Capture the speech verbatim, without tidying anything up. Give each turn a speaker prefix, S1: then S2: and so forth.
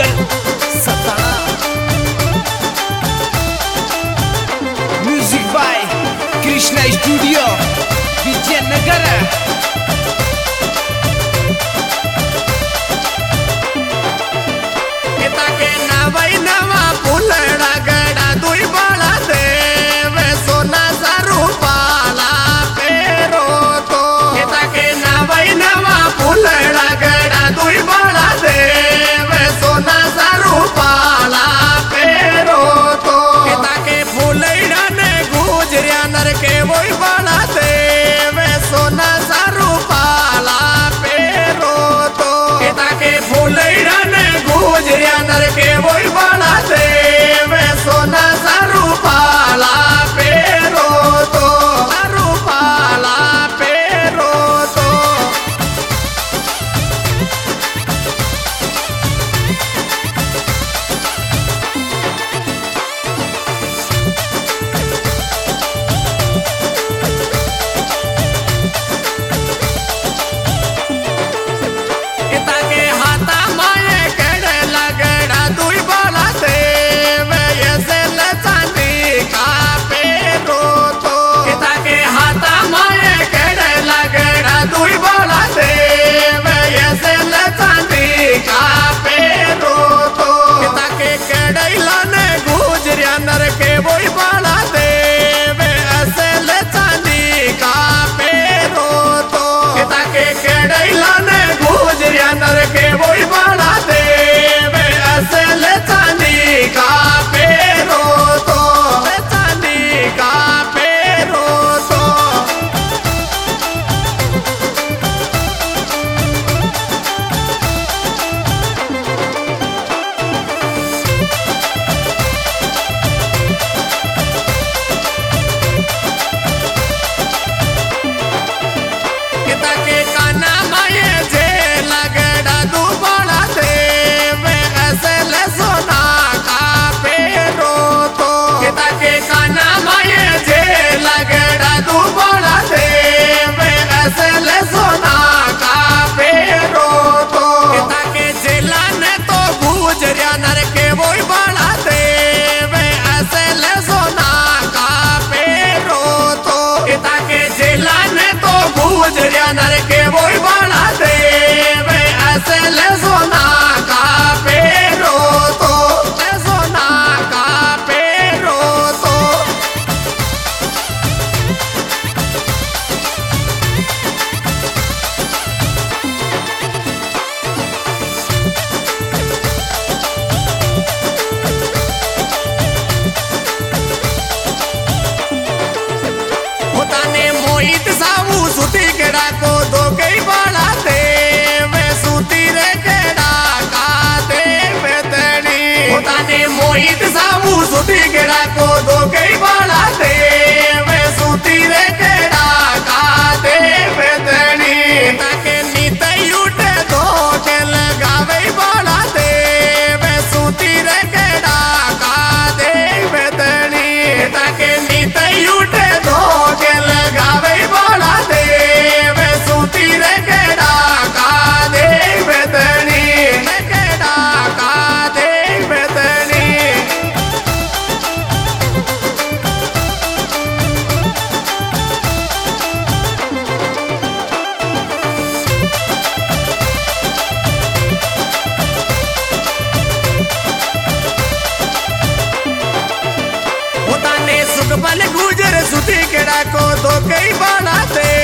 S1: Satana. Music by Krishna studio Vijaynagar.
S2: के नवाई नवा फूलड़ा गड़ा दुई बाला देव सोना सारू पाला पेरो तो के नवाई नवा फूलड़ा गड़ा दुई बाला देव सोना सारू पाला पेरो तो के फूलड़ा ने गुजरिया नर के वही बाला देव सोना सारू पाला पेरो तो के फूलड़ा ने गुजरिया नर के वही बाला देव सोना सारू पाला पेरो तो सारू पाला पेरो तो के हाथा माए कड़े लगड़ा दुई बाला देव ऐसे ले चांदी का पेरो तो के हाथा माए कड़े लगड़ा दुई बाला देव ऐसे ले चांदी का पेरो तो के कड़ैला ने गुजरिया नर के वही बाला देव ऐसे ले चांदी का पेरो तो के कड़ैला ने गुजरिया नर के वही बाला देव ऐसे ले चांदी का पेरो तो ले चांदी का पेरो तो के काना माए जे लगड़ा दू बाला देव ऐसे ले सोना का पेरो तो के काना माए जे लगड़ा दू बाला देव ऐसे ले सोना का पेरो तो के जिला ने तो गुजरिया नर के वही बाला देव ऐसे ले सोना का पेरो तो के जिला ने तो गुजरिया नर के वही बाला देव ऐसे ले सोना का पेरो तो ले सोना का पेरो तो होता ने मोहित सामू सुती केड़ा को दो कई बाला देव सुती रे केड़ा का देव तड़ी होता ने मोहित सामू सुती केड़ा को दो कई बाला देव सुती रे केड़ा का देव तड़ी ताके नीतई उठे दो के लगावे बाला देव सुती रे केड़ा का देव तड़ी ताके नीतई उठे दो के लगावे बाला देव सुती रे केड़ा का देव तड़ी केड़ा का देव तड़ी होता ने सुख बल गुजर सुती केड़ा को दो कई बाला दे